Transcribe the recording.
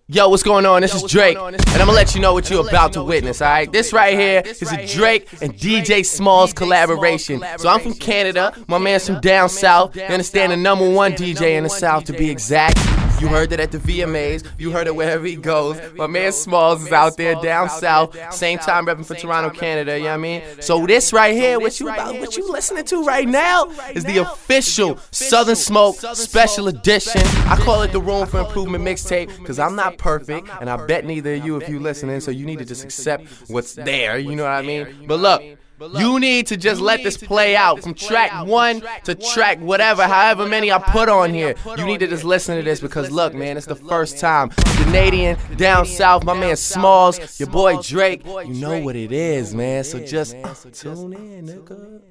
Yo, what's going on? This is Drake, and I'm gonna let you know what you're about to witness, alright? This right here is a Drake and DJ Smalls collaboration. So I'm from Canada, my man's from down south. You understand, the #1 DJ in the south to be exact. You heard it at the VMAs, you heard it wherever he goes. My man Smalls is out there down south, same time repping for Toronto, Canada, you know what I mean? So this right here, what you listening to right now, is the official Southern Smoke Special Edition. I call it the Room for Improvement mixtape, because I'm not perfect, and I bet neither of you if you listening, so you need to just accept what's there, you know what I mean? But look, you need to just let this play out from track 1 to track whatever, however many I put on here. You need to just listen to this because look, man, it's the first time. Canadian, down south, my man Smalls, your boy Drake. You know what it is, man, so just tune in, nigga.